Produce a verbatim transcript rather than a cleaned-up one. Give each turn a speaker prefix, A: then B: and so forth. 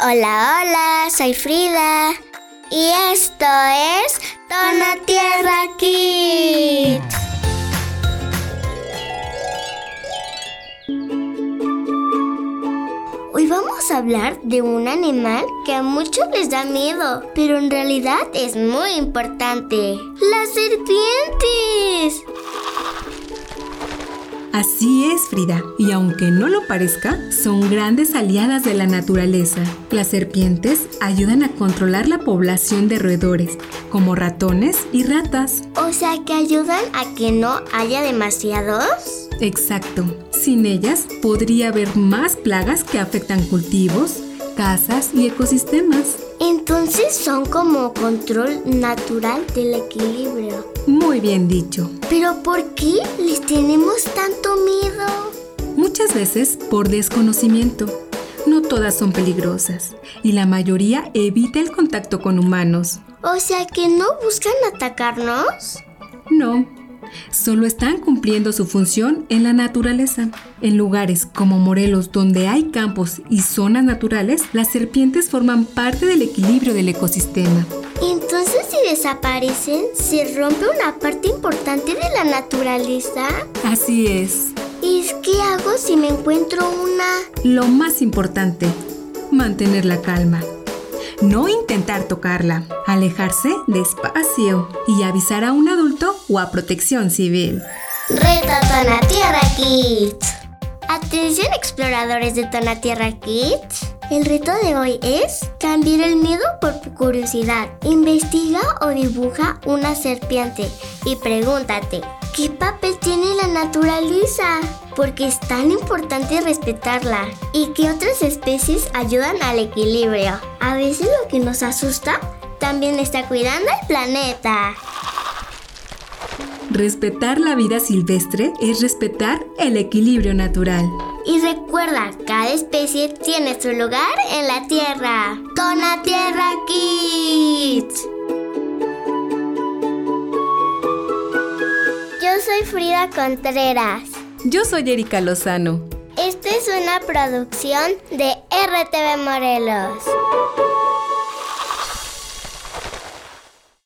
A: Hola, hola, soy Frida y esto es Tonatierra Kids. Hoy vamos a hablar de un animal que a muchos les da miedo, pero en realidad es muy importante. ¡Las serpientes!
B: Así es, Frida, y aunque no lo parezca, son grandes aliadas de la naturaleza. Las serpientes ayudan a controlar la población de roedores, como ratones y ratas.
A: O sea, que ayudan a que no haya demasiados.
B: Exacto. Sin ellas, podría haber más plagas que afectan cultivos, casas y ecosistemas.
A: Entonces son como control natural del equilibrio.
B: Muy bien dicho.
A: ¿Pero por qué les tenemos tanto miedo?
B: Muchas veces por desconocimiento. No todas son peligrosas y la mayoría evita el contacto con humanos.
A: O sea, ¿que no buscan atacarnos?
B: No, solo están cumpliendo su función en la naturaleza. En lugares como Morelos, donde hay campos y zonas naturales, las serpientes forman parte del equilibrio del ecosistema.
A: Entonces, si desaparecen, ¿se rompe una parte importante de la naturaleza?
B: Así es.
A: ¿Y qué hago si me encuentro una?
B: Lo más importante, mantener la calma. No intentar tocarla, alejarse despacio y avisar a un adulto o a Protección Civil.
A: ¡Reto Tonatierra Kids! Atención, exploradores de Tonatierra Kids. El reto de hoy es cambiar el miedo por curiosidad. Investiga o dibuja una serpiente y pregúntate, ¿qué papel tiene la naturaleza? Porque es tan importante respetarla. ¿Y qué otras especies ayudan al equilibrio? A veces lo que nos asusta también está cuidando el planeta.
B: Respetar la vida silvestre es respetar el equilibrio natural.
A: Y recuerda, cada especie tiene su lugar en la Tierra. ¡Tonatierra Kids! Yo soy Frida Contreras.
B: Yo soy Erika Lozano.
A: Esta es una producción de R T V Morelos.